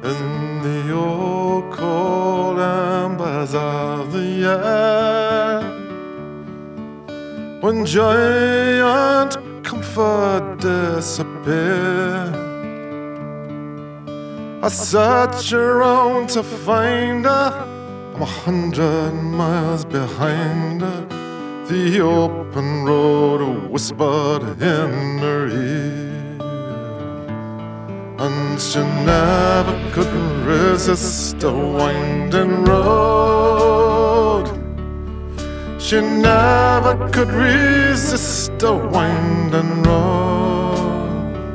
in the old cold embers of the year, when joy and comfort disappear. I search around to find her. I'm 100 miles behind her. The open road whispered in her ear, and she never could resist a winding road. She never could resist a winding road.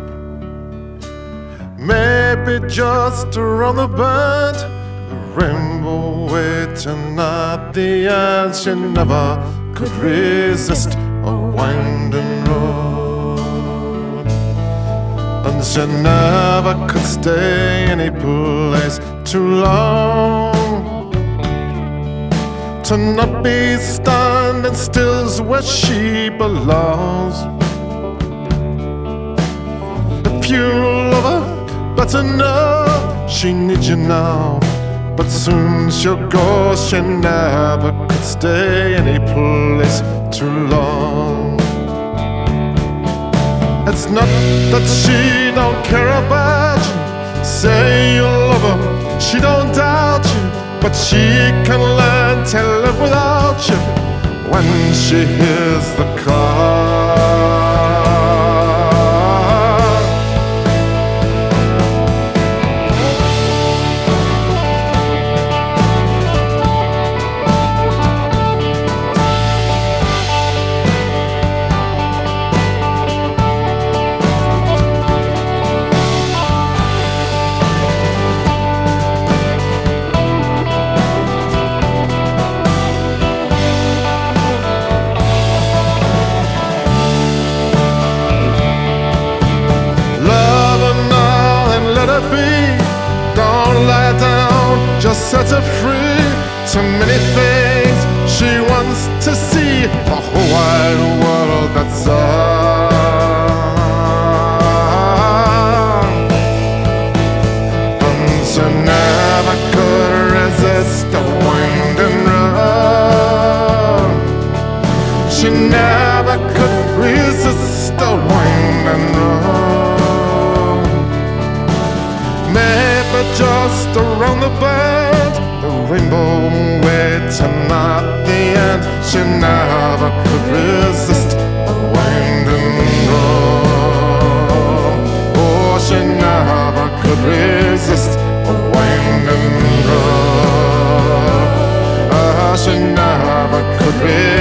Maybe just around the bend, the rainbow waiting at the end. She never could resist a winding road, and she never could stay any place too long. To not be standing still's where she belongs. If you love her, better know she needs you now, but soon she'll go. She never could stay any place too long. It's not that she don't care about you. Say you love her, she don't doubt you, but she can learn to live without you when she hears the call. Don't lie down, just set her free. Too many things she wants to see, a whole wide world that's all. And she never could resist the winding road. She never could resist the winding road. Maybe just around the bend, the rainbow waiting at the end. She never could resist a winding road. Oh, she never could resist a winding road. She never could resist.